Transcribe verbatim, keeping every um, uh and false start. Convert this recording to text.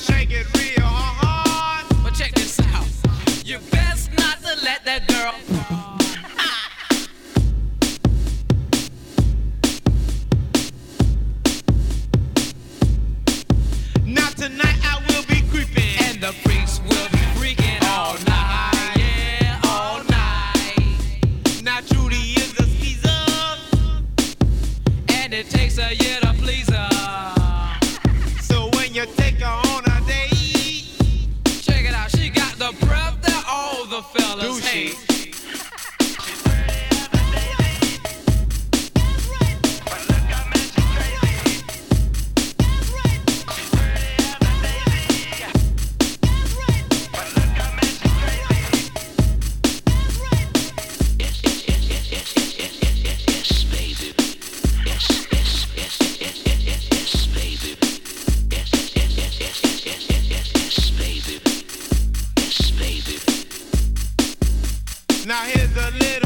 shake it real hard. But check this out. You best not to let that girl. Now tonight I will be creeping, And the freaks will be freaking all night. Yeah, all night. now Trudy is a skeezer. And it takes a year to please her. So when you take her on a date, Check it out. She got the breath that all the do fellas she? hate. Now here's a little